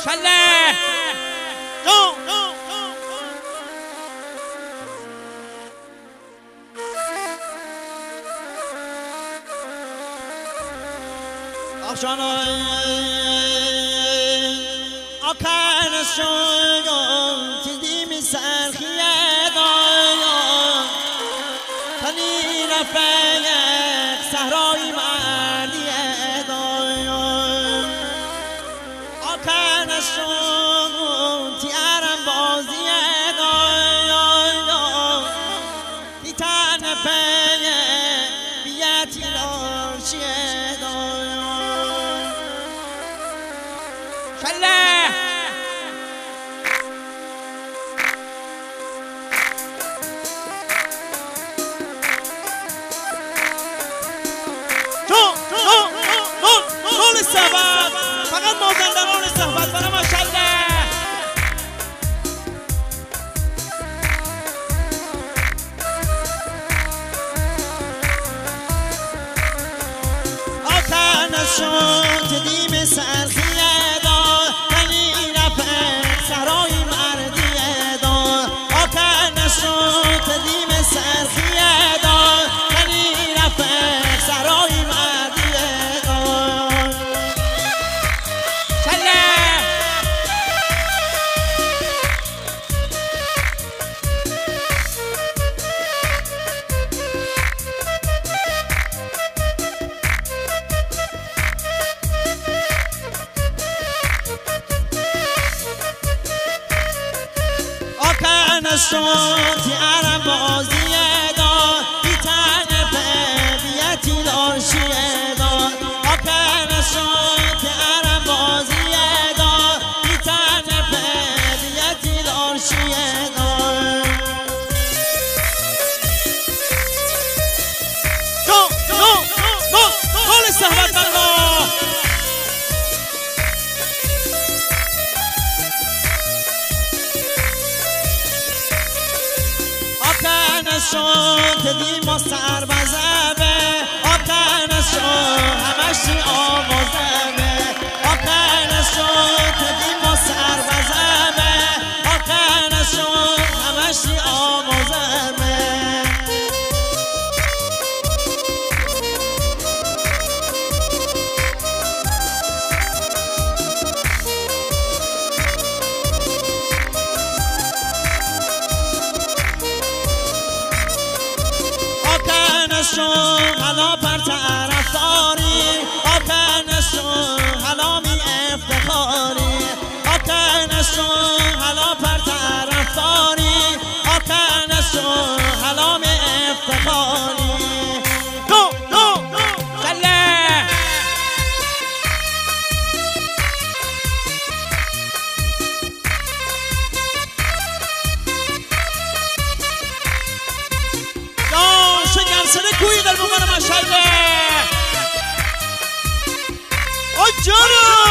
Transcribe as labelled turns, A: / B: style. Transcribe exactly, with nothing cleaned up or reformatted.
A: شله جو آشانای آکن شویم تیدی می سرخیه دایم تنی رفیق صحرای مردیه دایم آکن شویم تیارم بازیه دایم تی تن پیه بیتی لارشیه دایم شله نول صحبت فقط مازندران صحبت برای ماشالله آتن شد دیم سرخیه دار تنی رفت سرای مردیه دار آتن شد دیم سرخیه دار تنی رفت سرای مردیه دار شله آکن شد تیارم بازیه دار بی تن بیتی لارشیه دار آکن شد تیارم بازیه دار بی تن بیتی لارشیه دار جو جو جو نول صحبت برما آتن شد دیما سر بزمه آتن شد همشی آوازمه آتن شد دیما سر بزمه آتن شد همشی آوازمه شون حالا پر طرفداری آتن شون حالا می افتخاری آتن شون حالا پر طرفداری آتن شون حالا می افتخاری دو دو شله سر کوی در بمانه ماشالله آی جانم